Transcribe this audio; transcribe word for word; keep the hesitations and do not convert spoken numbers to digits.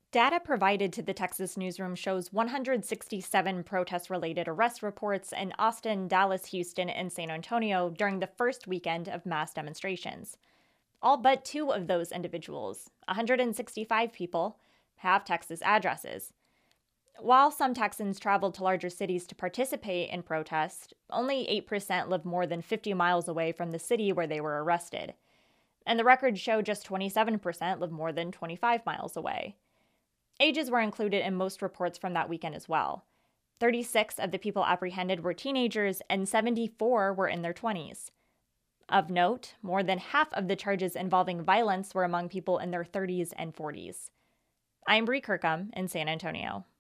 Data provided to the Texas newsroom shows one hundred sixty-seven protest-related arrest reports in Austin, Dallas, Houston, and San Antonio during the first weekend of mass demonstrations. All but two of those individuals, one hundred sixty-five people, have Texas addresses. While some Texans traveled to larger cities to participate in protests, only eight percent live more than fifty miles away from the city where they were arrested. And the records show just twenty-seven percent live more than twenty-five miles away. Ages were included in most reports from that weekend as well. thirty-six of the people apprehended were teenagers, and seventy-four were in their twenties. Of note, more than half of the charges involving violence were among people in their thirties and forties. I'm Bree Kirkham in San Antonio.